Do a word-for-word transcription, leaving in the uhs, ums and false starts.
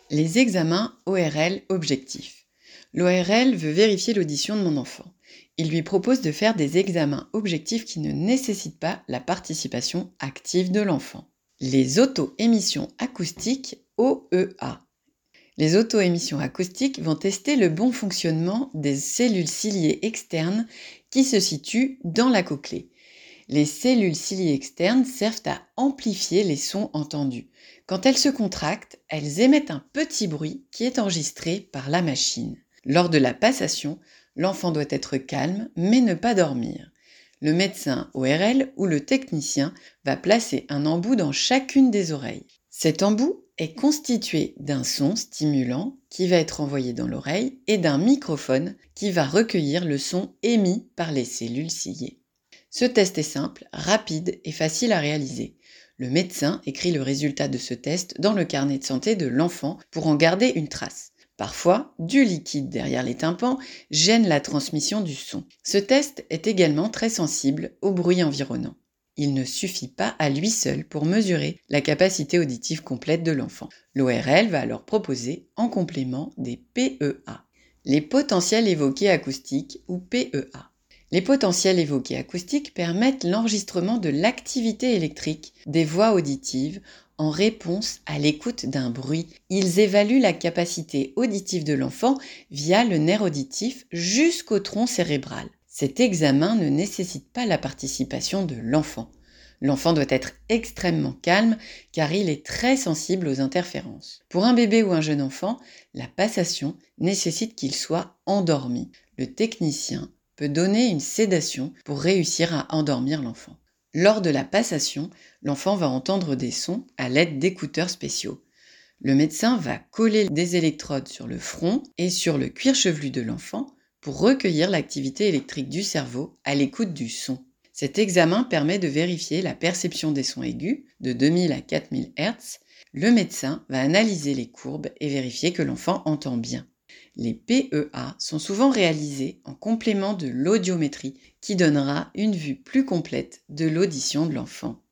Les examens O R L objectifs. L'O R L veut vérifier l'audition de mon enfant. Il lui propose de faire des examens objectifs qui ne nécessitent pas la participation active de l'enfant. Les auto-émissions acoustiques O E A. Les auto-émissions acoustiques vont tester le bon fonctionnement des cellules ciliées externes qui se situent dans la cochlée. Les cellules ciliées externes servent à amplifier les sons entendus. Quand elles se contractent, elles émettent un petit bruit qui est enregistré par la machine. Lors de la passation, l'enfant doit être calme mais ne pas dormir. Le médecin O R L ou le technicien va placer un embout dans chacune des oreilles. Cet embout est constitué d'un son stimulant qui va être envoyé dans l'oreille et d'un microphone qui va recueillir le son émis par les cellules ciliées. Ce test est simple, rapide et facile à réaliser. Le médecin écrit le résultat de ce test dans le carnet de santé de l'enfant pour en garder une trace. Parfois, du liquide derrière les tympans gêne la transmission du son. Ce test est également très sensible au bruit environnant. Il ne suffit pas à lui seul pour mesurer la capacité auditive complète de l'enfant. L'O R L va alors proposer en complément des P E A. Les potentiels évoqués acoustiques ou P E A. Les potentiels évoqués acoustiques permettent l'enregistrement de l'activité électrique des voies auditives en réponse à l'écoute d'un bruit. Ils évaluent la capacité auditive de l'enfant via le nerf auditif jusqu'au tronc cérébral. Cet examen ne nécessite pas la participation de l'enfant. L'enfant doit être extrêmement calme car il est très sensible aux interférences. Pour un bébé ou un jeune enfant, la passation nécessite qu'il soit endormi. Le technicien peut donner une sédation pour réussir à endormir l'enfant. Lors de la passation, l'enfant va entendre des sons à l'aide d'écouteurs spéciaux. Le médecin va coller des électrodes sur le front et sur le cuir chevelu de l'enfant pour recueillir l'activité électrique du cerveau à l'écoute du son. Cet examen permet de vérifier la perception des sons aigus de deux mille à quatre mille hertz. Le médecin va analyser les courbes et vérifier que l'enfant entend bien. Les P E A sont souvent réalisés en complément de l'audiométrie qui donnera une vue plus complète de l'audition de l'enfant.